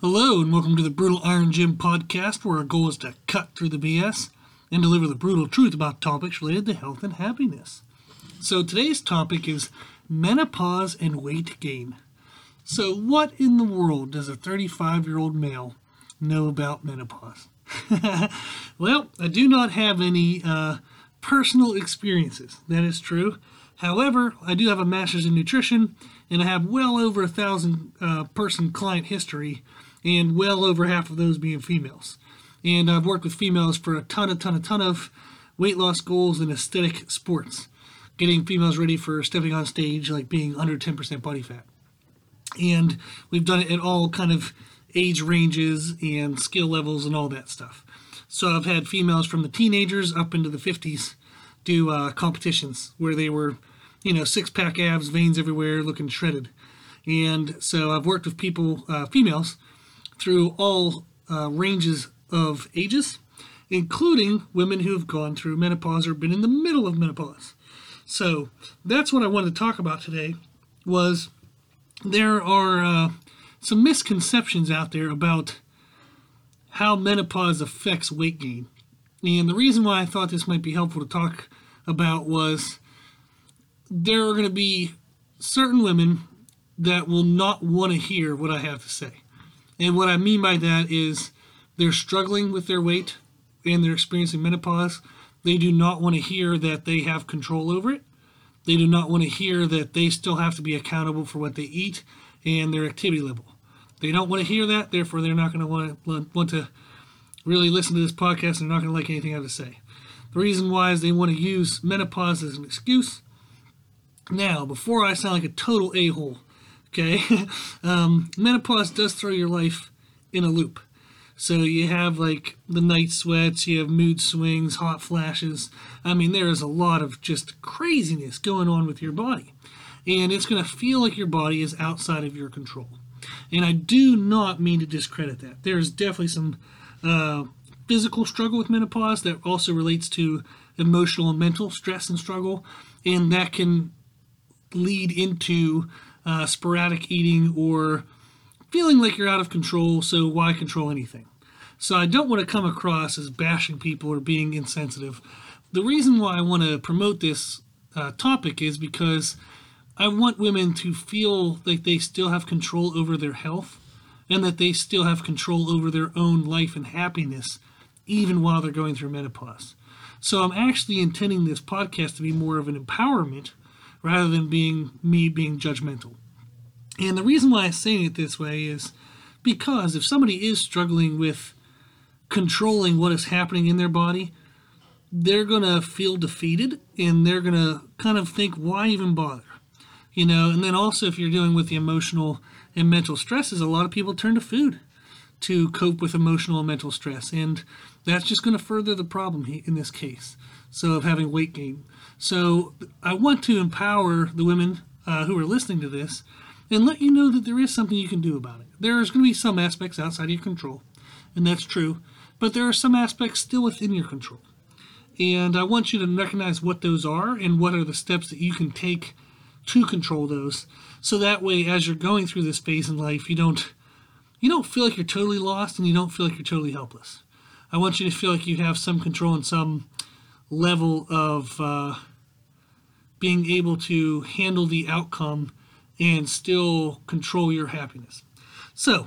Hello, and welcome to the Brutal Iron Gym podcast, where our goal is to cut through the BS and deliver the brutal truth about topics related to health and happiness. So today's topic is menopause and weight gain. So what in the world does a 35-year-old male know about menopause? Well, I do not have any personal experiences. That is true. However, I do have a master's in nutrition, and I have well over 1,000 person client history, and well over half of those being females. And I've worked with females for a ton of weight loss goals and aesthetic sports, getting females ready for stepping on stage, like being under 10% body fat. And we've done it at all kind of age ranges and skill levels and all that stuff. So I've had females from the teenagers up into the 50s do competitions where they were, six-pack abs, veins everywhere, looking shredded. And so I've worked with people, females, through all ranges of ages, including women who have gone through menopause or been in the middle of menopause. So that's what I wanted to talk about today. Was there are some misconceptions out there about how menopause affects weight gain. And the reason why I thought this might be helpful to talk about was there are going to be certain women that will not want to hear what I have to say. And what I mean by that is they're struggling with their weight and they're experiencing menopause. They do not want to hear that they have control over it. They do not want to hear that they still have to be accountable for what they eat and their activity level. They don't want to hear that, therefore they're not going to want to really listen to this podcast and they're not going to like anything I have to say. The reason why is they want to use menopause as an excuse. Now, before I sound like a total a-hole, okay, menopause does throw your life in a loop. So you have like the night sweats, you have mood swings, hot flashes. I mean, there is a lot of just craziness going on with your body. And it's going to feel like your body is outside of your control. And I do not mean to discredit that. There's definitely some physical struggle with menopause that also relates to emotional and mental stress and struggle. And that can lead into sporadic eating or feeling like you're out of control, so why control anything? So I don't want to come across as bashing people or being insensitive. The reason why I want to promote this topic is because I want women to feel like they still have control over their health and that they still have control over their own life and happiness even while they're going through menopause. So I'm actually intending this podcast to be more of an empowerment rather than being judgmental. And the reason why I'm saying it this way is because if somebody is struggling with controlling what is happening in their body, they're going to feel defeated and they're going to kind of think, why even bother? And then also if you're dealing with the emotional and mental stresses, a lot of people turn to food to cope with emotional and mental stress. And that's just going to further the problem in this case, so of having weight gain. So I want to empower the women who are listening to this and let you know that there is something you can do about it. There's going to be some aspects outside of your control, and that's true, but there are some aspects still within your control. And I want you to recognize what those are and what are the steps that you can take to control those, so that way as you're going through this phase in life, you don't feel like you're totally lost and you don't feel like you're totally helpless. I want you to feel like you have some control and some level of being able to handle the outcome and still control your happiness. So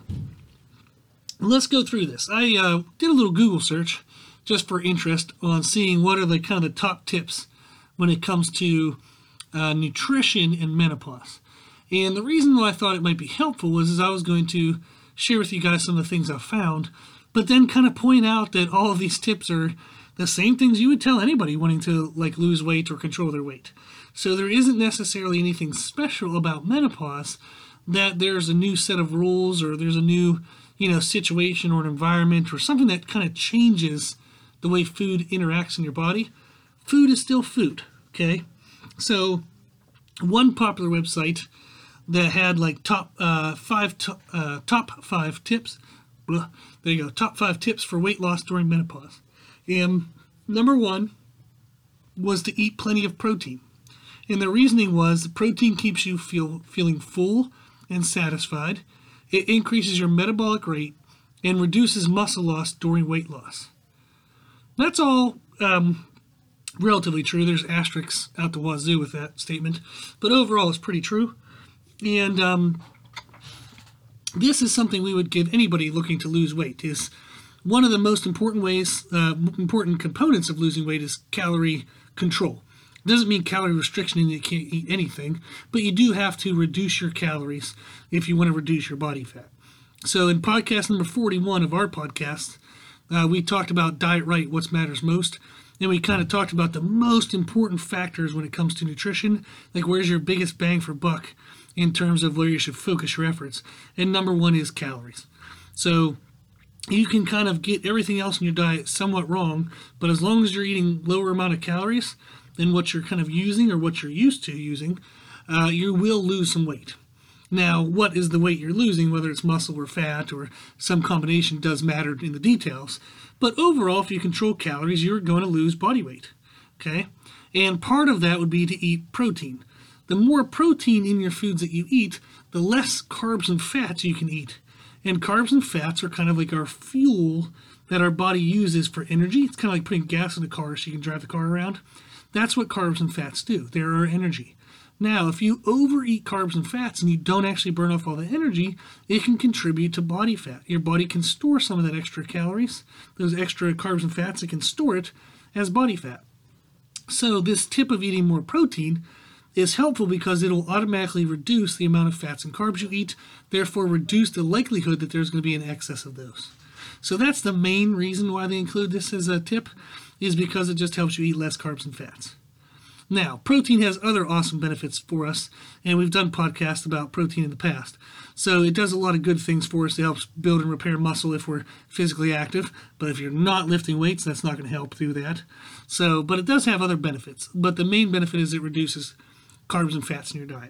let's go through this. I did a little Google search just for interest on seeing what are the kind of the top tips when it comes to nutrition and menopause. And the reason why I thought it might be helpful was I was going to share with you guys some of the things I've found, but then kind of point out that all of these tips are the same things you would tell anybody wanting to like lose weight or control their weight. So there isn't necessarily anything special about menopause that there's a new set of rules or there's a new, situation or an environment or something that kind of changes the way food interacts in your body. Food is still food, okay? So one popular website that had like top five tips. There you go. Top 5 tips for weight loss during menopause. And number 1 was to eat plenty of protein. And the reasoning was that protein keeps you feeling full and satisfied. It increases your metabolic rate and reduces muscle loss during weight loss. That's all relatively true. There's asterisks out the wazoo with that statement, but overall it's pretty true. And this is something we would give anybody looking to lose weight. Is one of the most important important components of losing weight is calorie control. It doesn't mean calorie restriction and you can't eat anything, but you do have to reduce your calories if you want to reduce your body fat. So in podcast number 41 of our podcast, we talked about diet right, what matters most, and we kind of talked about the most important factors when it comes to nutrition, like where's your biggest bang for buck in terms of where you should focus your efforts. And number one is calories. So you can kind of get everything else in your diet somewhat wrong, but as long as you're eating lower amount of calories than what you're kind of using or what you're used to using, you will lose some weight. Now, what is the weight you're losing, whether it's muscle or fat or some combination, does matter in the details. But overall, if you control calories, you're going to lose body weight. Okay? And part of that would be to eat protein. The more protein in your foods that you eat, the less carbs and fats you can eat. And carbs and fats are kind of like our fuel that our body uses for energy. It's kind of like putting gas in a car so you can drive the car around. That's what carbs and fats do. They're our energy. Now, if you overeat carbs and fats and you don't actually burn off all the energy, it can contribute to body fat. Your body can store some of that extra calories, those extra carbs and fats, it can store it as body fat. So this tip of eating more protein is helpful because it'll automatically reduce the amount of fats and carbs you eat, therefore reduce the likelihood that there's going to be an excess of those. So that's the main reason why they include this as a tip, is because it just helps you eat less carbs and fats. Now, protein has other awesome benefits for us, and we've done podcasts about protein in the past. So it does a lot of good things for us. It helps build and repair muscle if we're physically active, but if you're not lifting weights, that's not going to help do that. So, but it does have other benefits, but the main benefit is it reduces carbs and fats in your diet.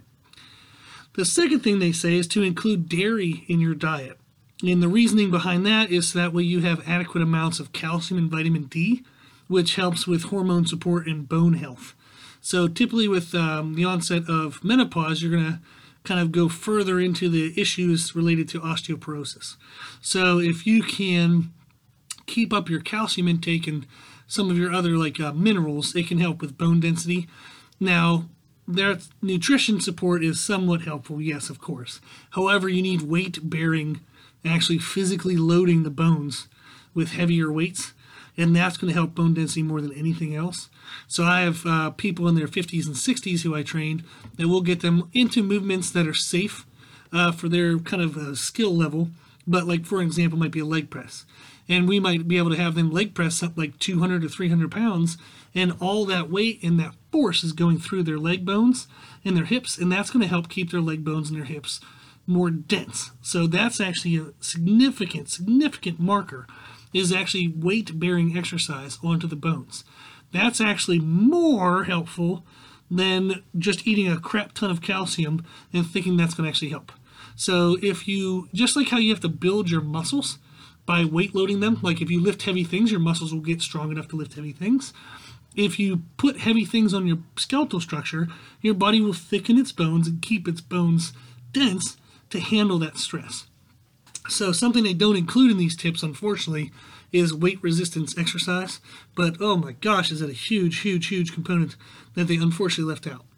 The second thing they say is to include dairy in your diet. And the reasoning behind that is so that way you have adequate amounts of calcium and vitamin D, which helps with hormone support and bone health. So typically with the onset of menopause, you're going to kind of go further into the issues related to osteoporosis. So if you can keep up your calcium intake and some of your other minerals, it can help with bone density. Now, their nutrition support is somewhat helpful, yes, of course. However, you need weight-bearing, actually physically loading the bones with heavier weights, and that's going to help bone density more than anything else. So I have people in their 50s and 60s who I train that will get them into movements that are safe for their kind of skill level, but like, for example, might be a leg press. And we might be able to have them leg press something like 200 to 300 pounds, and all that weight and that force is going through their leg bones and their hips, and that's going to help keep their leg bones and their hips more dense. So that's actually a significant marker, is actually weight-bearing exercise onto the bones. That's actually more helpful than just eating a crap ton of calcium and thinking that's going to actually help. So if you, just like how you have to build your muscles by weight loading them, like if you lift heavy things, your muscles will get strong enough to lift heavy things. If you put heavy things on your skeletal structure, your body will thicken its bones and keep its bones dense to handle that stress. So something they don't include in these tips, unfortunately, is weight resistance exercise. But oh my gosh, is that a huge component that they unfortunately left out.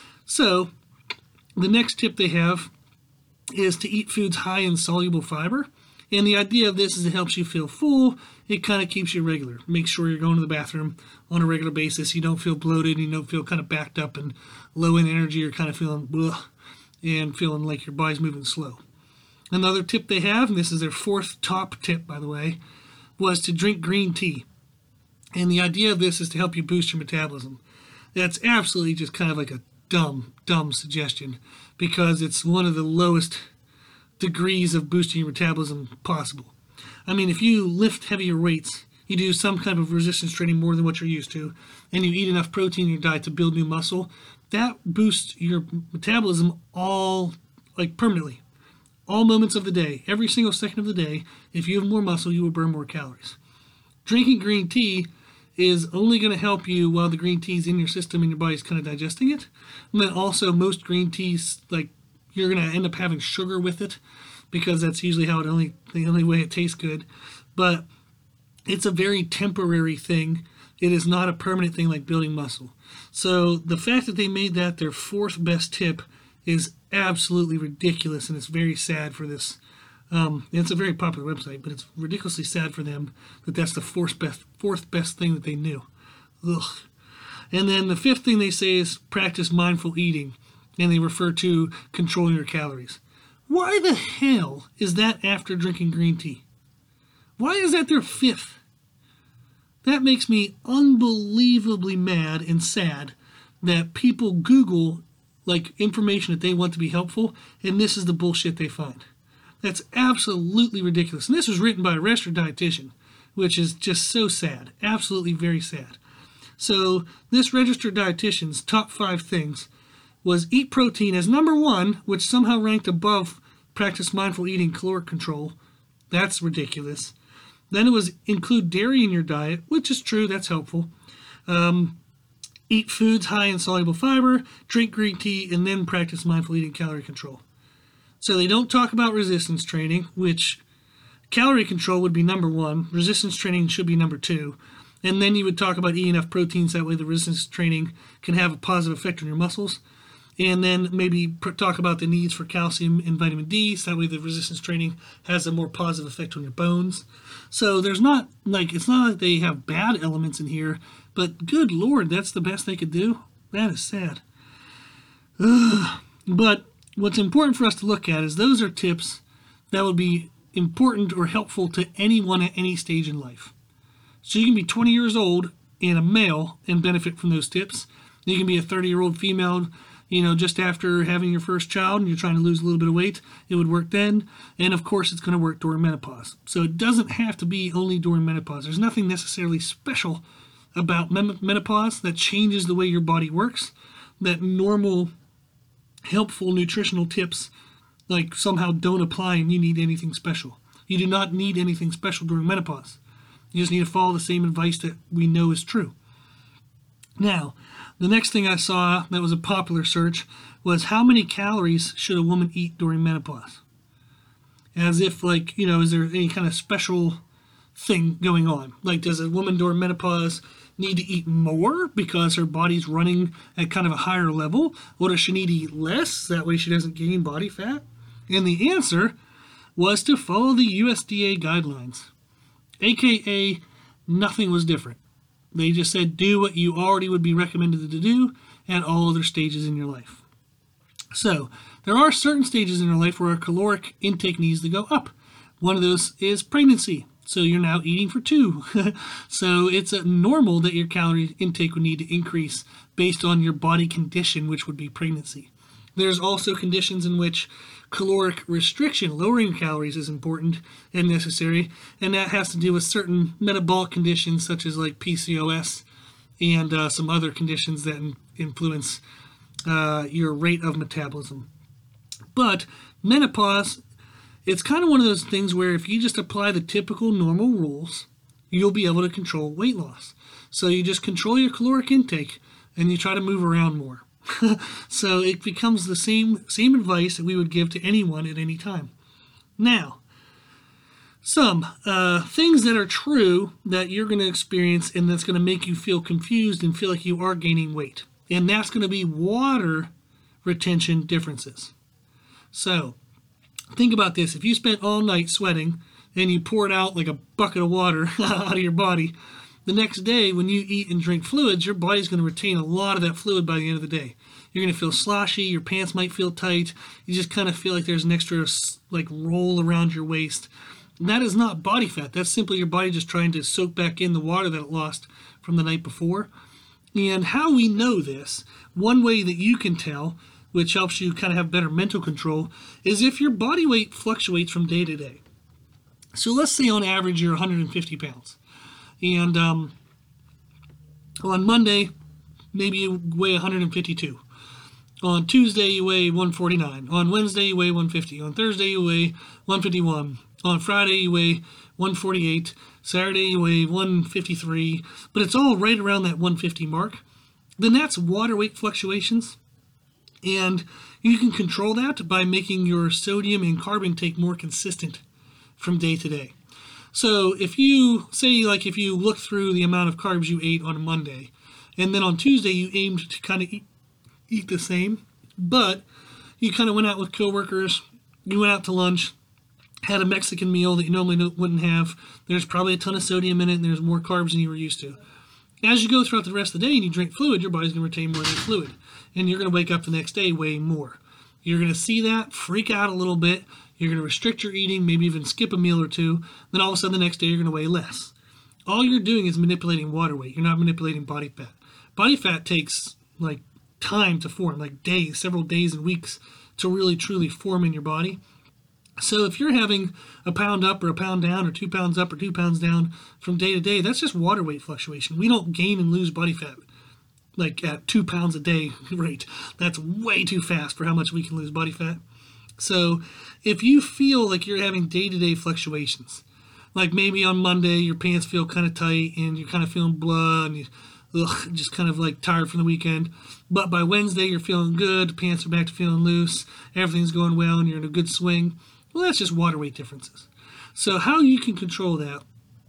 So the next tip they have is to eat foods high in soluble fiber. And the idea of this is it helps you feel full. It kind of keeps you regular. Make sure you're going to the bathroom on a regular basis. You don't feel bloated. You don't feel kind of backed up and low in energy. You're kind of feeling bleh, and feeling like your body's moving slow. Another tip they have, and this is their fourth top tip, by the way, was to drink green tea. And the idea of this is to help you boost your metabolism. That's absolutely just kind of like a dumb suggestion, because it's one of the lowest degrees of boosting your metabolism possible. I mean, if you lift heavier weights, you do some kind of resistance training more than what you're used to, and you eat enough protein in your diet to build new muscle, that boosts your metabolism all, permanently. All moments of the day, every single second of the day. If you have more muscle, you will burn more calories. Drinking green tea is only going to help you while the green tea is in your system and your body's kind of digesting it. And then also most green teas, you're going to end up having sugar with it. because that's usually how the only way it tastes good. But it's a very temporary thing. It is not a permanent thing like building muscle. So the fact that they made that their fourth best tip is absolutely ridiculous, and it's very sad for this. It's a very popular website, but it's ridiculously sad for them that that's the fourth best thing that they knew. Ugh. And then the fifth thing they say is practice mindful eating, and they refer to controlling your calories. Why the hell is that after drinking green tea? Why is that their fifth? That makes me unbelievably mad and sad that people Google like information that they want to be helpful, and this is the bullshit they find. That's absolutely ridiculous. And this was written by a registered dietitian, which is just so sad. Absolutely very sad. So this registered dietitian's top 5 things was eat protein as number 1, which somehow ranked above practice mindful eating, caloric control. That's ridiculous. Then it was include dairy in your diet, which is true, that's helpful. Eat foods high in soluble fiber, drink green tea, and then practice mindful eating, calorie control. So they don't talk about resistance training, which calorie control would be number 1. Resistance training should be number 2. And then you would talk about eating enough proteins, that way the resistance training can have a positive effect on your muscles. And then maybe talk about the needs for calcium and vitamin D, so that way the resistance training has a more positive effect on your bones. So there's not like, it's not like they have bad elements in here, but good Lord, that's the best they could do? That is sad. Ugh. But what's important for us to look at is those are tips that would be important or helpful to anyone at any stage in life. So you can be 20 years old and a male and benefit from those tips. You can be a 30-year-old female, just after having your first child and you're trying to lose a little bit of weight. It would work then. And of course, it's going to work during menopause. So it doesn't have to be only during menopause. There's nothing necessarily special about menopause that changes the way your body works, that normal, helpful nutritional tips like somehow don't apply and you need anything special. You do not need anything special during menopause. You just need to follow the same advice that we know is true. Now, the next thing I saw that was a popular search was how many calories should a woman eat during menopause? As if is there any kind of special thing going on? Like, does a woman during menopause need to eat more because her body's running at kind of a higher level? Or does she need to eat less? That way she doesn't gain body fat? And the answer was to follow the USDA guidelines. AKA, nothing was different. They just said do what you already would be recommended to do at all other stages in your life. So, there are certain stages in your life where our caloric intake needs to go up. One of those is pregnancy. So you're now eating for 2. So it's normal that your calorie intake would need to increase based on your body condition, which would be pregnancy. There's also conditions in which caloric restriction, lowering calories, is important and necessary, and that has to do with certain metabolic conditions such as like PCOS and some other conditions that influence your rate of metabolism. But menopause, it's kind of one of those things where if you just apply the typical normal rules, you'll be able to control weight loss. So you just control your caloric intake and you try to move around more. So it becomes the same advice that we would give to anyone at any time. Now, some things that are true that you're going to experience and that's going to make you feel confused and feel like you are gaining weight. And that's going to be water retention differences. So think about this. If you spent all night sweating and you poured out like a bucket of water out of your body, the next day when you eat and drink fluids, your body's going to retain a lot of that fluid by the end of the day. You're going to feel sloshy, your pants might feel tight, you just kind of feel like there's an extra roll around your waist. And that is not body fat. That's simply your body just trying to soak back in the water that it lost from the night before. And how we know this, one way that you can tell, which helps you kind of have better mental control, is if your body weight fluctuates from day to day. So let's say on average you're 150 pounds. And on Monday, maybe you weigh 152. On Tuesday, you weigh 149. On Wednesday, you weigh 150. On Thursday, you weigh 151. On Friday, you weigh 148. Saturday, you weigh 153. But it's all right around that 150 mark. Then that's water weight fluctuations. And You can control that by making your sodium and carb intake more consistent from day to day. So if you say, like, if you look through the amount of carbs you ate on Monday, and then on Tuesday you aimed to kind of eat the same, but you kind of went out with coworkers, you went out to lunch, had a Mexican meal that you normally wouldn't have, there's probably a ton of sodium in it, and there's more carbs than you were used to. As you go throughout the rest of the day and you drink fluid, your body's going to retain more of the fluid, and you're going to wake up the next day weighing more. You're going to see that, freak out a little bit, you're going to restrict your eating, maybe even skip a meal or two, then all of a sudden the next day you're going to weigh less. All you're doing is manipulating water weight. You're not manipulating body fat. Body fat takes like time to form, like days, several days and weeks to really truly form in your body. So if you're having a pound up or a pound down or 2 pounds up or 2 pounds down from day to day, that's just water weight fluctuation. We don't gain and lose body fat like at 2 pounds a day rate. That's way too fast for how much we can lose body fat. So if you feel like you're having day-to-day fluctuations, like maybe on Monday your pants feel kind of tight and you're kind of feeling blah and you just kind of like tired from the weekend, but by Wednesday you're feeling good, the pants are back to feeling loose, everything's going well, and you're in a good swing, well, that's just water weight differences. So how you can control that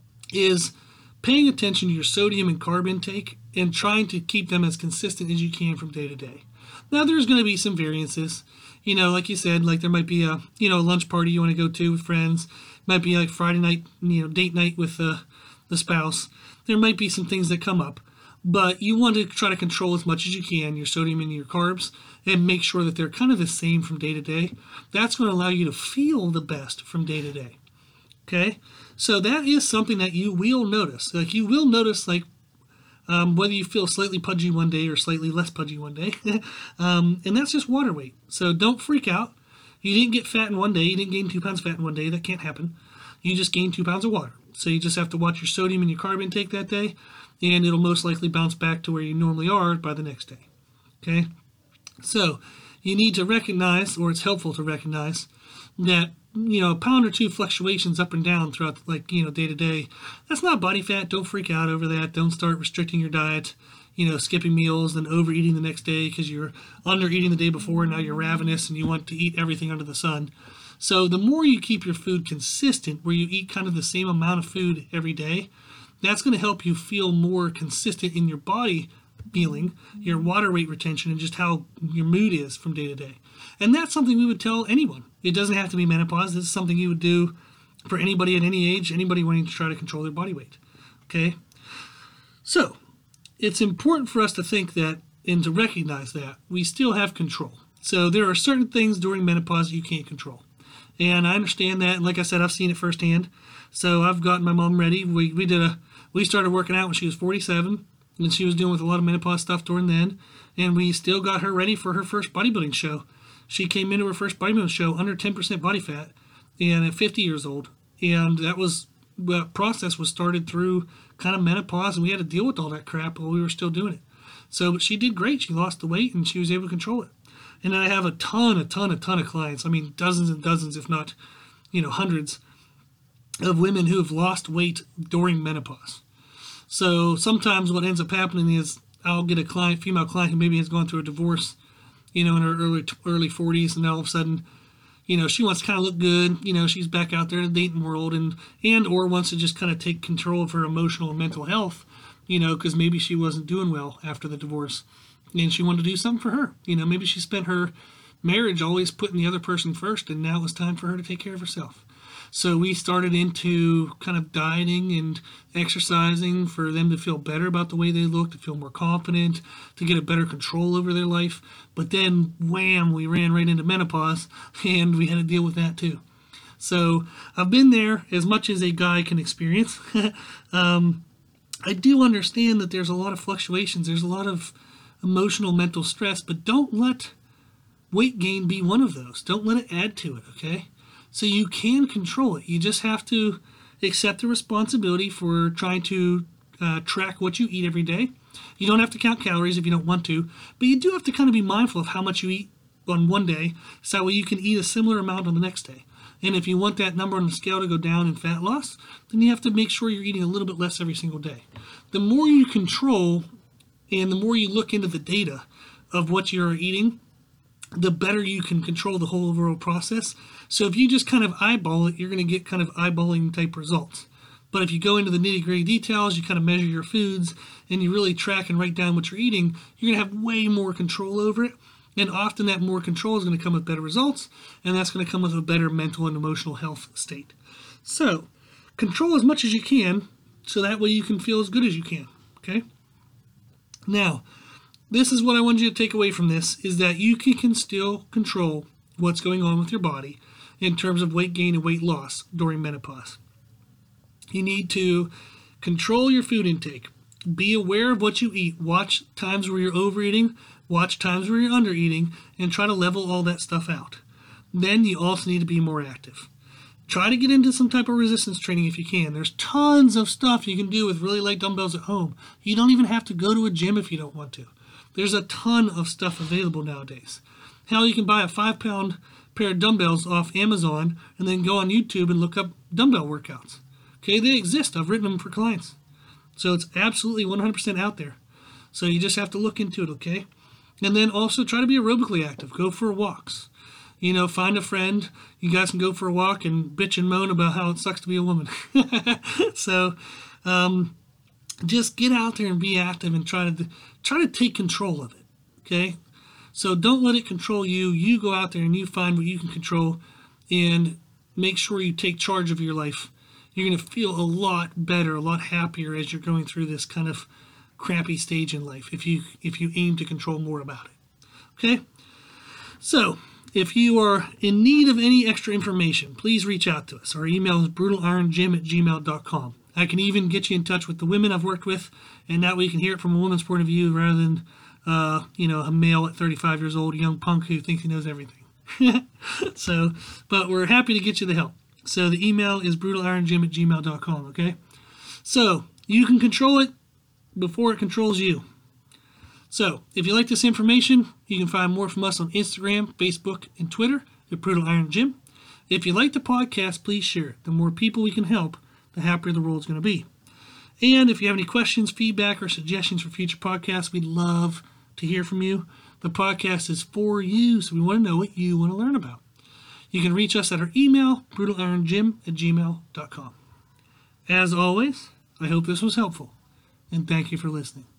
is paying attention to your sodium and carb intake and trying to keep them as consistent as you can from day to day. Now, there's going to be some variances. You know, like you said, like there might be a lunch party you want to go to with friends. It might be like Friday night, date night with the spouse. There might be some things that come up, but you want to try to control as much as you can your sodium and your carbs and make sure that they're kind of the same from day to day. That's going to allow you to feel the best from day to day. Okay, so that is something that you will notice. Like you will notice, like whether you feel slightly pudgy one day or slightly less pudgy one day. And that's just water weight. So don't freak out. You didn't get fat in one day. You didn't gain 2 pounds fat in one day. That can't happen. You just gained 2 pounds of water. So you just have to watch your sodium and your carb intake that day, and it'll most likely bounce back to where you normally are by the next day. Okay? So you need to recognize, or it's helpful to recognize, that a pound or two fluctuations up and down throughout day to day, that's not body fat. Don't freak out over that. Don't start restricting your diet, skipping meals and overeating the next day because you're under eating the day before and now you're ravenous and you want to eat everything under the sun. So the more you keep your food consistent, where you eat kind of the same amount of food every day, that's going to help you feel more consistent in your body feeling, your water weight retention, and just how your mood is from day to day. And that's something we would tell anyone. It doesn't have to be menopause. This is something you would do for anybody at any age, anybody wanting to try to control their body weight. Okay? So, it's important for us to think that and to recognize that we still have control. So there are certain things during menopause that you can't control. And I understand that. And like I said, I've seen it firsthand. So I've gotten my mom ready. We started working out when she was 47, and she was dealing with a lot of menopause stuff during then. And we still got her ready for her first bodybuilding show. She came into her first bodybuilding show under 10% body fat and at 50 years old. And that process was started through kind of menopause, and we had to deal with all that crap while we were still doing it. So, but she did great. She lost the weight, and she was able to control it. And I have a ton of clients. I mean, dozens and dozens, if not, hundreds of women who have lost weight during menopause. So sometimes what ends up happening is I'll get a female client who maybe has gone through a divorce, in her early 40s, and all of a sudden, she wants to kind of look good. She's back out there in the dating world and or wants to just kind of take control of her emotional and mental health, because maybe she wasn't doing well after the divorce. And she wanted to do something for her. Maybe she spent her marriage always putting the other person first, and now it was time for her to take care of herself. So we started into kind of dieting and exercising for them to feel better about the way they look, to feel more confident, to get a better control over their life. But then, wham, we ran right into menopause, and we had to deal with that too. So I've been there as much as a guy can experience. I do understand that there's a lot of fluctuations. There's a lot of emotional, mental stress, but don't let weight gain be one of those. Don't let it add to it, okay? So you can control it. You just have to accept the responsibility for trying to track what you eat every day. You don't have to count calories if you don't want to, but you do have to kind of be mindful of how much you eat on one day, so that way you can eat a similar amount on the next day. And if you want that number on the scale to go down in fat loss, then you have to make sure you're eating a little bit less every single day. The more you control and the more you look into the data of what you're eating, the better you can control the whole overall process. So if you just kind of eyeball it, you're going to get kind of eyeballing type results. But if you go into the nitty-gritty details, you kind of measure your foods, and you really track and write down what you're eating, you're going to have way more control over it. And often that more control is going to come with better results, and that's going to come with a better mental and emotional health state. So control as much as you can, so that way you can feel as good as you can, okay? Now, this is what I want you to take away from this, is that you can still control what's going on with your body in terms of weight gain and weight loss during menopause. You need to control your food intake. Be aware of what you eat. Watch times where you're overeating, watch times where you're undereating, and try to level all that stuff out. Then you also need to be more active. Try to get into some type of resistance training if you can. There's tons of stuff you can do with really light dumbbells at home. You don't even have to go to a gym if you don't want to. There's a ton of stuff available nowadays. Hell, you can buy a 5-pound pair of dumbbells off Amazon and then go on YouTube and look up dumbbell workouts. Okay, they exist. I've written them for clients. So it's absolutely 100% out there. So you just have to look into it, okay? And then also try to be aerobically active. Go for walks. You know, find a friend. You guys can go for a walk and bitch and moan about how it sucks to be a woman. So just get out there and be active and try to take control of it, okay? So don't let it control you. You go out there and you find what you can control and make sure you take charge of your life. You're going to feel a lot better, a lot happier as you're going through this kind of crappy stage in life if you aim to control more about it. Okay? So, if you are in need of any extra information, please reach out to us. Our email is brutaliron@gmail.com. I can even get you in touch with the women I've worked with, and that way you can hear it from a woman's point of view rather than, a male at 35 years old, a young punk who thinks he knows everything. So, but we're happy to get you the help. So the email is brutaliron@gmail.com, okay? So you can control it before it controls you. So if you like this information, you can find more from us on Instagram, Facebook, and Twitter at Brutal Iron Gym. If you like the podcast, please share it. The more people we can help, the happier the world's going to be. And if you have any questions, feedback, or suggestions for future podcasts, we'd love to hear from you. The podcast is for you, so we want to know what you want to learn about. You can reach us at our email, brutalironGym@gmail.com. As always, I hope this was helpful, and thank you for listening.